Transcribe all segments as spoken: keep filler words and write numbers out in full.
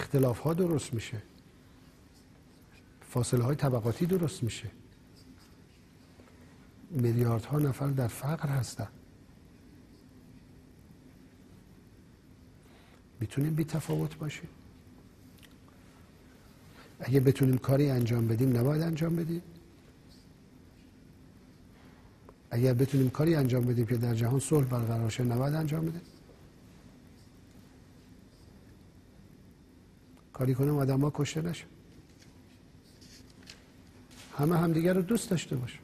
اختلاف ها درست میشه، فاصله های طبقاتی درست میشه، میلیاردها نفر در فقر هستن. میتونیم بی تفاوت باشیم. اگه بتونیم کاری انجام بدیم نباید انجام بدیم. اگر بتونیم کاری انجام بدیم که در جهان صلح برقرار شه نباید انجام بدیم. کاری کنیم آدم‌ها کشته نشن، همه همدیگر رو دوست داشته باشن.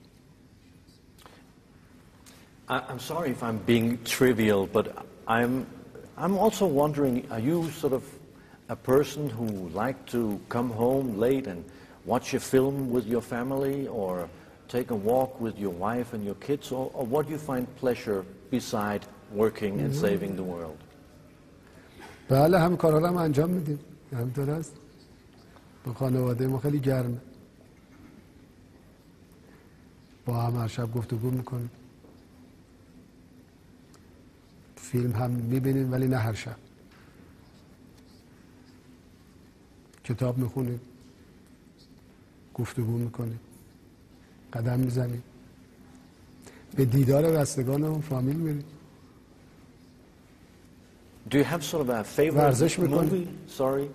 I'm sorry if I'm being trivial, but I'm I'm also wondering, are you sort of a person who like to come home late and watch a film with your family or take a walk with your wife and your kids, or, or what do you find pleasure beside working and saving the world? بله، هم کارها رو هم انجام میدیم. همینطور است. با خانواده ما خیلی گرمه. با هم هر شب گفتگو میکنیم. فیلم هم میبینیم ولی نه هر شب. کتاب میخونیم. گفتگو میکنیم. قدم میزنیم. به دیدار بستگان اون فامیل میریم. Do you have sort of a favorite movie? Sorry.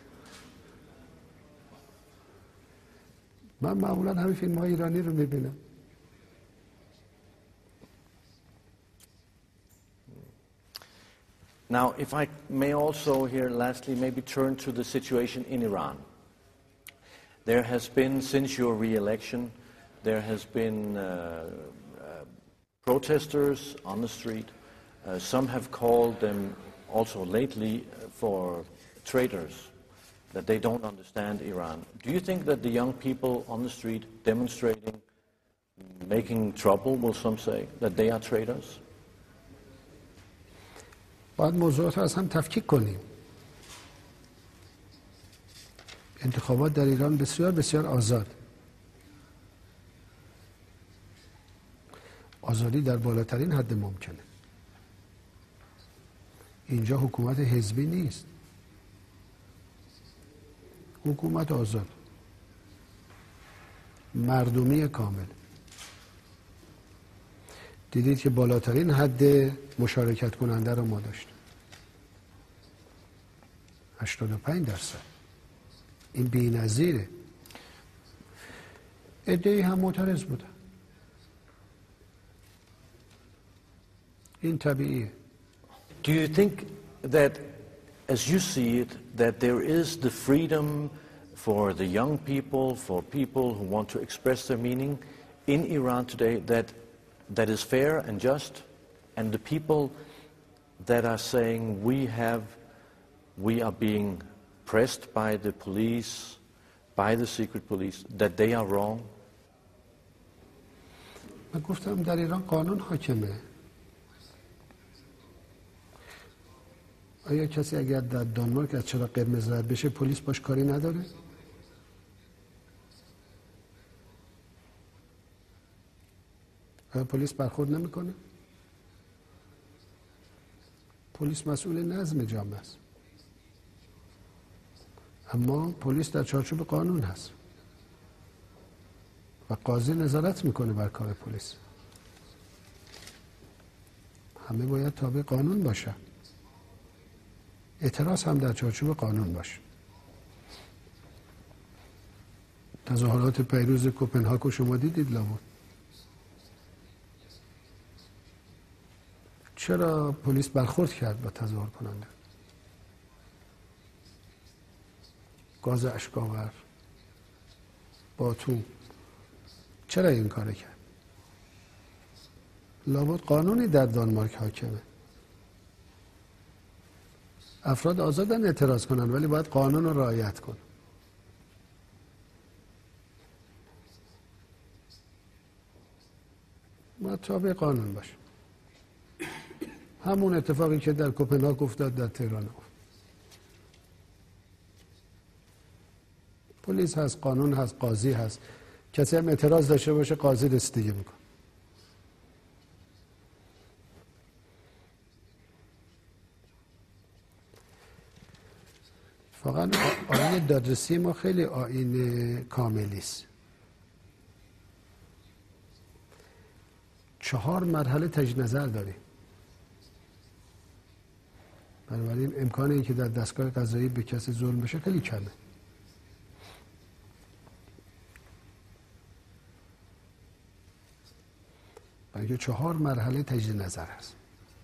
من معمولا همین فیلم های ایرانی رو میبینم. Now, if I may also here lastly maybe turn to the situation in Iran. There has been, since your re-election, there has been uh, uh, protesters on the street. Uh, some have called them also lately for traitors, that they don't understand Iran. Do you think that the young people on the street demonstrating, making trouble, will some say, that they are traitors? باید موضوعات رو از هم تفکیک کنیم. انتخابات در ایران بسیار بسیار آزاد. آزادی در بالاترین حد ممکنه. اینجا حکومت حزبی نیست. حکومت آزاد. مردمی کامل. دیدید که بالاترین حد مشارکت کننده رو ما داشتیم. هشتاد و پنج درصد. این بی‌نظیره. عده‌ای هم معترض بودن. این طبیعیه. Do you think that, as you see it, that there is the freedom for the young people, for people who want to express their meaning in Iran today, that that is fair and just, and the people that are saying we have, we are being pressed by the police, by the secret police, that they are wrong? من گفتم در ایران قانون حاکمه. آیا کسی اگر در دانمارک از چراغ قرمز رد بشه پلیس باش کاری نداره؟ آیا پلیس برخورد نمیکنه؟ پلیس مسئول نظم جامعه است. اما پلیس در چارچوب قانون هست و قاضی نظارت میکنه بر کار پلیس. همه باید تابع قانون باشن. اعتراض هم در چارچوب قانون باشه. تظاهرات پیروز کوپنهاگ رو شما دیدید لابد. چرا پلیس برخورد کرد با تظاهر کننده؟ گاز اشک‌آور، باتون. چرا این کار کرد؟ لابد قانونی در دانمارک حاکمه. افراد آزادن اعتراض کنن ولی باید قانون رو رعایت کنن. باید تابع قانون باشه. همون اتفاقی که در کوپنهاگ افتاد در تهران افتاد. پلیس هست، قانون هست، قاضی هست. کسی هم اعتراض داشته باشه قاضی رسیدگی میکنه. واقعا آیین دادرسی ما خیلی آیین کاملی است. چهار مرحله تجدید نظر داریم. بنابراین امکان این که در دستگاه قضایی به کسی ظلم بشه خیلی کمه. بلکه چهار مرحله تجدید نظر هست.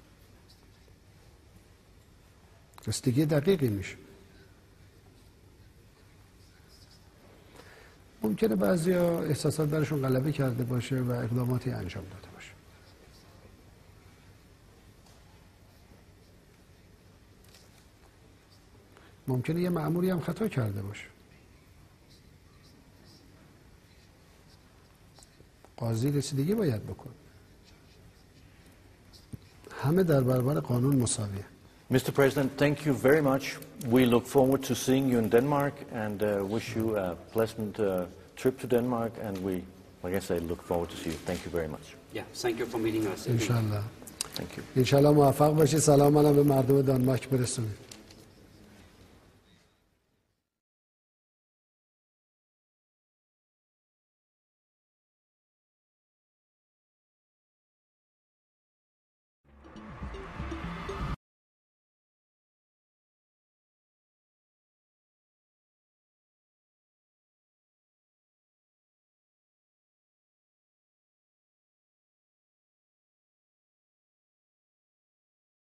رسیدگی دقیقی میشه. ممکنه بعضیا احساسات برشون غلبه کرده باشه و اقداماتی انجام داده باشه. ممکنه یه مأموری هم خطا کرده باشه. قاضی رسیدگی باید بکنه. همه در برابر قانون مساویه. Mister President, thank you very much. We look forward to seeing you in Denmark and uh, wish you a pleasant uh, trip to Denmark. And we, like I say, look forward to see you. Thank you very much. Yeah, thank you for meeting us. انشالله. Thank you. انشالله موفق باشی. سلام منم به مردم دانمارک برسونید.